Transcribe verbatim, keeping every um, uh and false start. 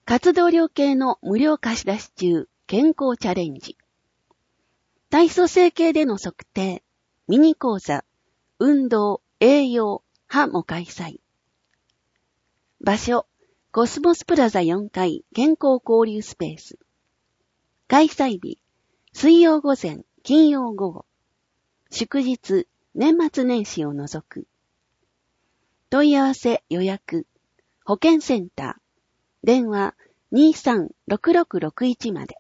活動量計の無料貸し出し中、健康チャレンジ。体組成計での測定、ミニ講座、運動、栄養、歯も開催。場所、コスモスプラザよんかい健康交流スペース。開催日、水曜午前、金曜午後。祝日、年末年始を除く。問い合わせ予約、保健センター、電話 にーさんろくろくろくいち まで。